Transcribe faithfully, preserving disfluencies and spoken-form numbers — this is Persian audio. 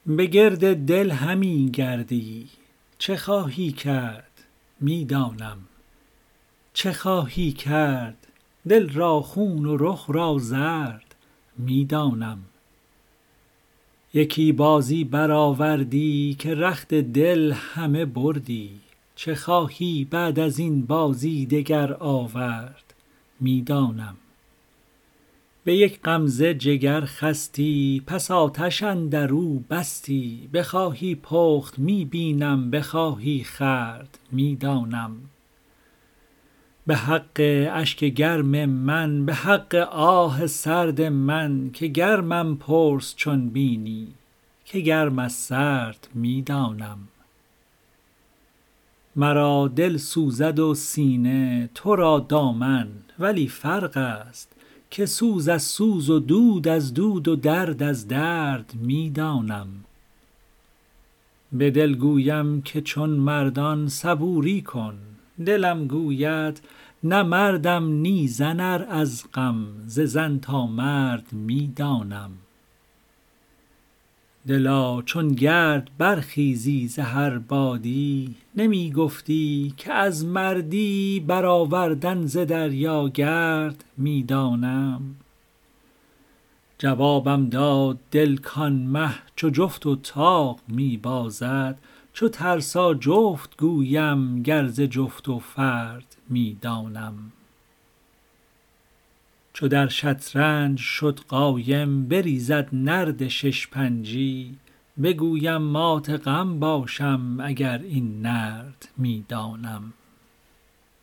به گرد دل همی گردی، چه خواهی کرد می دانم. چه خواهی کرد؟ دل را خون و رخ را زرد می دانم. یکی بازی برآوردی که رخت دل همه بردی. چه خواهی بعد از این بازی دگر آورد می دانم. به یک غمزه جگر خستی، پس آتش اندر او بستی. بخواهی پخت می بینم، بخواهی خورد می دانم. به حق اشک گرم من، به حق آه سرد من، که گرمم پرس چون بینی، که گرم از سرد می دانم. مرا دل سوزد و سینه، تو را دامن، ولی فرق است که سوز از سوز و دود از دود و درد از درد می دانم. به دل گویم که چون مردان صبوری کن، دلم گوید نه مردم نی زن ار از غم، ز زن تا مرد می دانم. دلا چون گرد برخیزی ز هر بادی، نمی گفتی که از مردی برآوردن ز دریا گرد می دانم. جوابم داد دل کان مه چو جفت و طاق می بازد، چو ترسا جفت گویم گر ز جفت و فرد می دانم. چو در شطرنج شد قایم بریزد نرد شش پنجی، بگویم مات غم باشم اگر این نرد می دانم.